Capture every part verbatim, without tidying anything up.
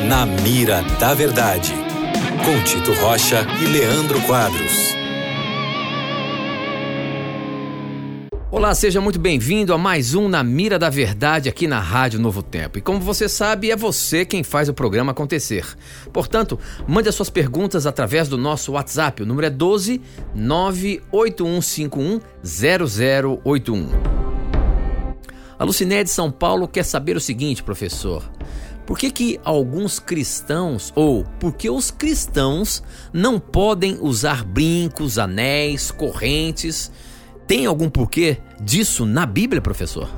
Na Mira da Verdade, com Tito Rocha e Leandro Quadros. Olá, seja muito bem-vindo a mais um Na Mira da Verdade aqui na Rádio Novo Tempo. E como você sabe, é você quem faz o programa acontecer. Portanto, mande as suas perguntas através do nosso WhatsApp. O número é doze, nove oito um cinco um, zero zero oito um. A Lucinéia de São Paulo quer saber o seguinte, professor. Por que que alguns cristãos, ou por que os cristãos não podem usar brincos, anéis, correntes? Tem algum porquê disso na Bíblia, professor?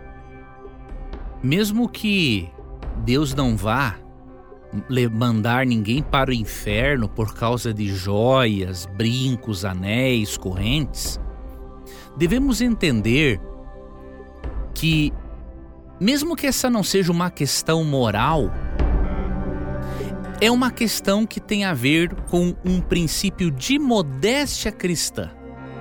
Mesmo que Deus não vá mandar ninguém para o inferno por causa de joias, brincos, anéis, correntes, devemos entender que, mesmo que essa não seja uma questão moral, é uma questão que tem a ver com um princípio de modéstia cristã.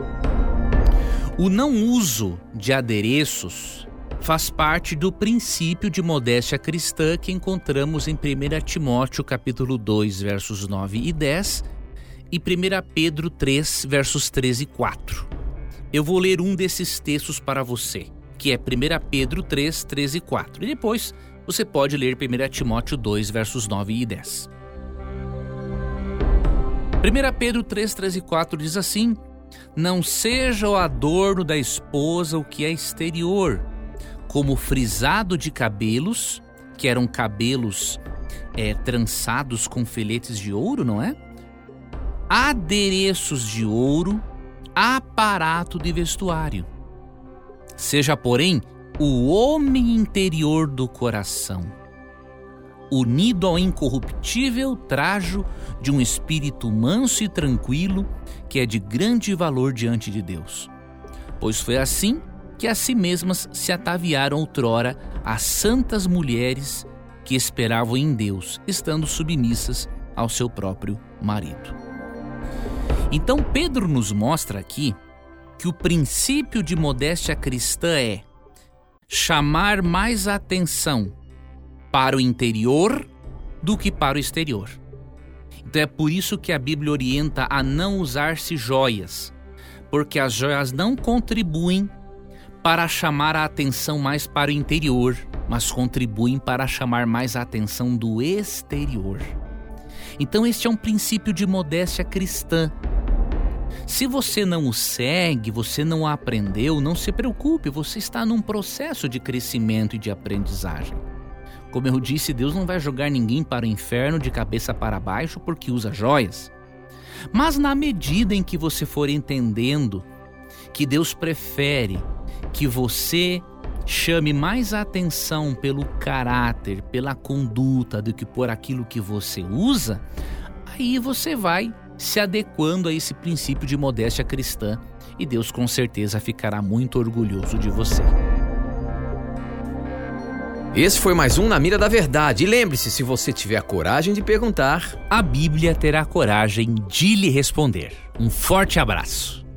O não uso de adereços faz parte do princípio de modéstia cristã que encontramos em primeira Timóteo capítulo dois, versos nove e dez e primeira Pedro três, versos treze e quatro. Eu vou ler um desses textos para você, que é primeira Pedro três, treze e quatro. E depois você pode ler primeira Timóteo dois, versos nove e dez. primeira Pedro três, treze e quatro diz assim: não seja o adorno da esposa o que é exterior, como frisado de cabelos, que eram cabelos é, trançados com filetes de ouro, não é? Adereços de ouro, aparato de vestuário. Seja, porém, o homem interior do coração, unido ao incorruptível trajo de um espírito manso e tranquilo, que é de grande valor diante de Deus. Pois foi assim que a si mesmas se ataviaram outrora as santas mulheres que esperavam em Deus, estando submissas ao seu próprio marido. Então Pedro nos mostra aqui que o princípio de modéstia cristã é chamar mais atenção para o interior do que para o exterior. Então é por isso que a Bíblia orienta a não usar-se joias, porque as joias não contribuem para chamar a atenção mais para o interior, mas contribuem para chamar mais a atenção do exterior. Então este é um princípio de modéstia cristã. Se você não o segue, você não o aprendeu, não se preocupe, você está num processo de crescimento e de aprendizagem. Como eu disse, Deus não vai jogar ninguém para o inferno de cabeça para baixo porque usa joias. Mas na medida em que você for entendendo que Deus prefere que você chame mais atenção pelo caráter, pela conduta do que por aquilo que você usa, aí você vai se adequando a esse princípio de modéstia cristã e Deus com certeza ficará muito orgulhoso de você. Esse foi mais um Na Mira da Verdade. E lembre-se, se você tiver a coragem de perguntar, a Bíblia terá coragem de lhe responder. Um forte abraço.